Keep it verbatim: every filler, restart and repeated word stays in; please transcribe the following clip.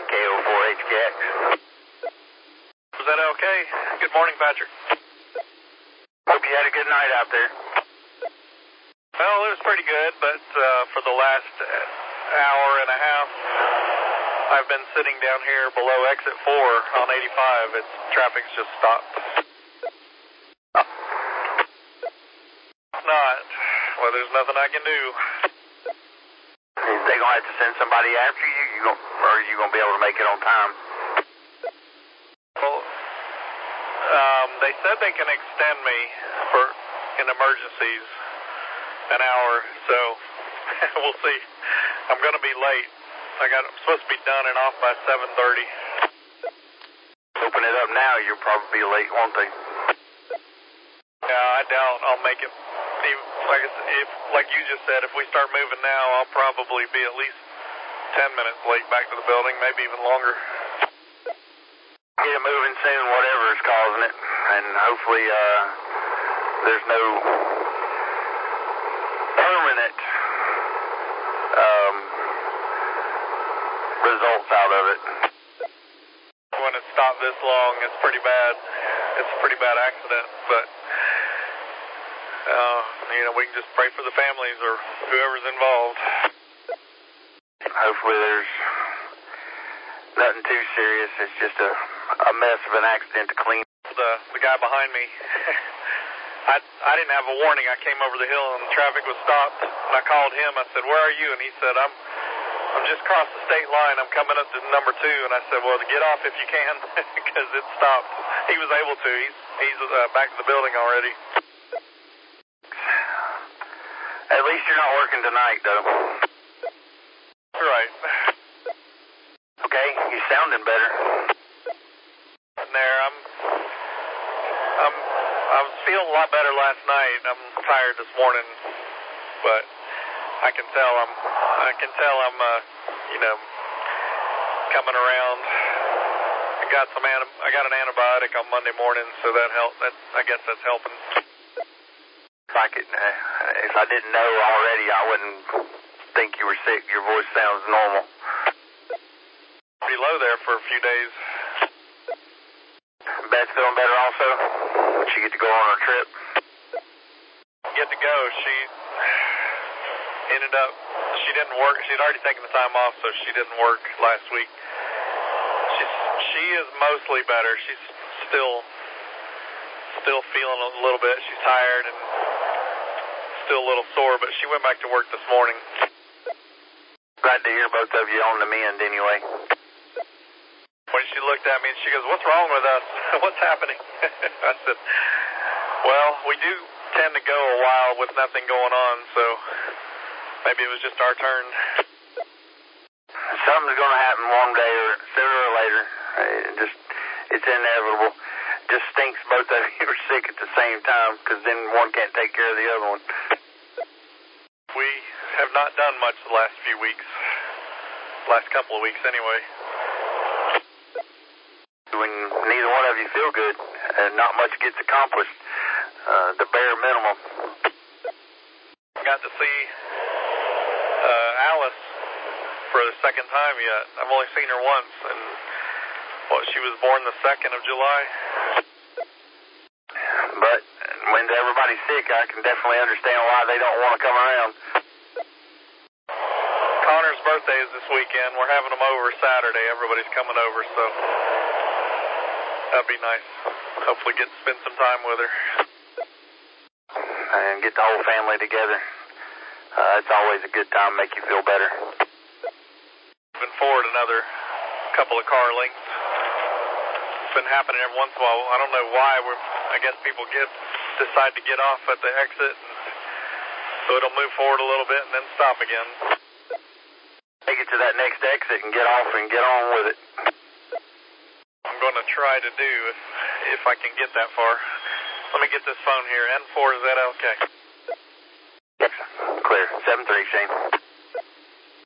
K O four H K X. Was that okay? Good morning, Patrick. Hope you had a good night out there. Well, it was pretty good, but uh, for the last hour and a half, I've been sitting down here below exit four on eighty-five. It's traffic's just stopped. It's not. Well, there's nothing I can do. Is they gonna have to send somebody after you? You gonna, or are you gonna be able to make it on time? Well, um, they said they can extend me for in emergencies an hour, so we'll see. I'm gonna be late. I got I'm supposed to be done and off by seven thirty. Open it up now, you'll probably be late, won't they? Yeah, I doubt I'll make it. Like I said, if, like you just said, if we start moving now, I'll probably be at least ten minutes late back to the building, maybe even longer. Get it moving soon, whatever is causing it, and hopefully uh, there's no permanent um, results out of it. When it stopped this long, it's pretty bad. It's a pretty bad accident, but uh, you know, we can just pray for the families or whoever's involved. Hopefully there's nothing too serious. It's just a, a mess of an accident to clean. The, the guy behind me, I, I didn't have a warning. I came over the hill and traffic was stopped. And I called him. I said, "Where are you?" And he said, I'm I'm just across the state line. I'm coming up to number two. And I said, "Well, get off if you can," because it stopped. He was able to. He's, he's uh, back to the building already. At least you're not working tonight, though. Right. Okay, you sounding better. There, I'm, I'm, I was feeling a lot better last night. I'm tired this morning, but I can tell I'm, I can tell I'm, uh, you know, coming around. I got some, I got an antibiotic on Monday morning, so that helped. That, I guess that's helping. If I could, uh, if I didn't know already, I wouldn't think you were sick. Your voice sounds normal. Pretty low there for a few days. Beth's feeling better also? Did she get to go on her trip? Get to go. She ended up, she didn't work. She'd already taken the time off, so she didn't work last week. She's, she is mostly better. She's still, still feeling a little bit. She's tired and still a little sore, but she went back to work this morning. Glad to hear both of you on the mend anyway. When she looked at me and she goes, "What's wrong with us? What's happening?" I said, "Well, we do tend to go a while with nothing going on, so maybe it was just our turn." Something's going to happen one day or sooner or later. It just, it's inevitable. Just stinks both of you are sick at the same time, because then one can't take care of the other one. We have not done much the last few weeks. Last couple of weeks, anyway. When neither one of you feel good, and not much gets accomplished, uh, the bare minimum. I got to see uh, Alice for the second time yet. I've only seen her once, and well, she was born the second of July. But when everybody's sick, I can definitely understand why they don't want to come around. Connor's birthday is this weekend. We're having them over Saturday. Everybody's coming over, so that'd be nice. Hopefully get to spend some time with her. And get the whole family together. Uh, it's always a good time, make you feel better. Been forward another couple of car links. It's been happening every once in a while. I don't know why. We're, I guess people get decide to get off at the exit, so it'll move forward a little bit and then stop again. Take it to that next exit and get off and get on with it. I'm going to try to do if, if I can get that far. Let me get this phone here. N four, is that okay? Yes, clear. seven three, Shane.